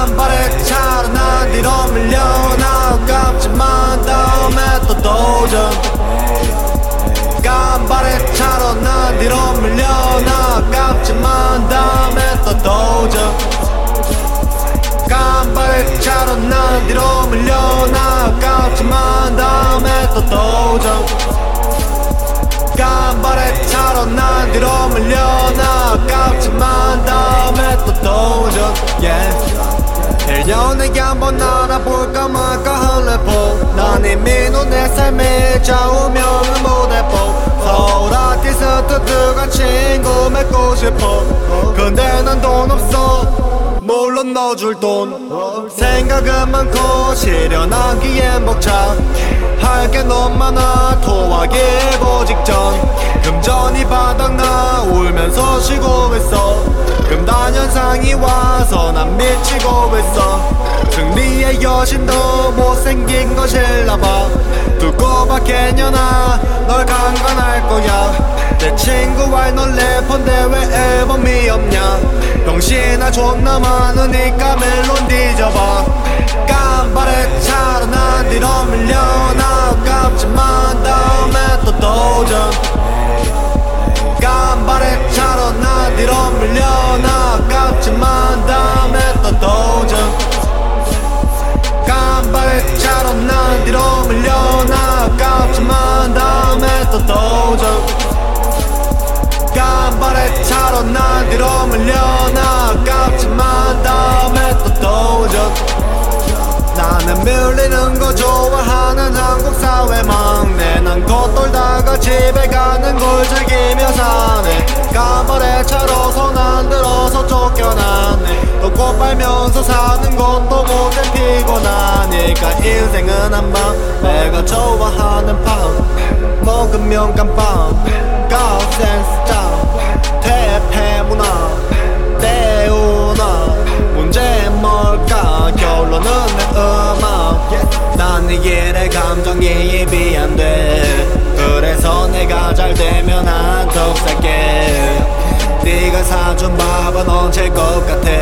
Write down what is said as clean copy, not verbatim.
간발의 차로 난 뒤로 밀려나 아깝지만 다음에 또 도전. 간발의 차로 난 뒤로 밀려나 아깝지만 다음에 또 도전. 간발의 차로 난 뒤로 밀려나 아깝지만 다음에 또 도전. 간발의 차로 난 뒤로 밀려나 아깝지만 다음에 또 도전. yeah. 1년에 한번 알아볼까 말까 할래보. 난 이미 내 삶의 좌우명은 못해보. 서울 아티스트 들어간 친구 맺고 싶어. 근데 난 돈 없어. 물론 넣어줄 돈. 생각은 많고 실현하기엔 벅차. 할 게 너무 많아 토하기 일보 직전. 금전이 바닥나 울면서 쉬고 있어. 금단현상이 와서 난 미치고 있어. 승리의 여신도 못생긴 것일라봐. 두고 봐 개년아 널 강간할 거야. 내 친구와 넌 래퍼인데 왜 앨범이 없냐. 병신아 존나 많으니까 멜론 뒤져봐. 깜발의 차로 난 뒤로 밀려나 아깝지만 다음에 또 도전. 깜발의 차로 난 뒤로 밀려나 아깝지만 다음에 또 도전. 깜발의 차로 난 뒤로 밀려나 아깝지만 다음에 또 도전. 간발의 차로 난 뒤로 밀려나 아깝지만 다음에 또 도전. 나는 밀리는 거 좋아하는 한국 사회 막내. 난 겉돌다가 집에 가는 걸 즐기며 사네. 간발의 차로서 난 들어서 쫓겨나네. 또 꽃 빨면서 사는 것도 못해 피곤하니까 인생은 한방. 내가 좋아하는 밤 먹으면 깜빵. 가센스 짱 대패 문화 때우나. 문제는 뭘까 결론은 내 음악. 난 네 일에 감정이입이 안 돼. 그래서 내가 잘 되면 한턱 살게. 네가 사준 밥은 얹힐 것 같아.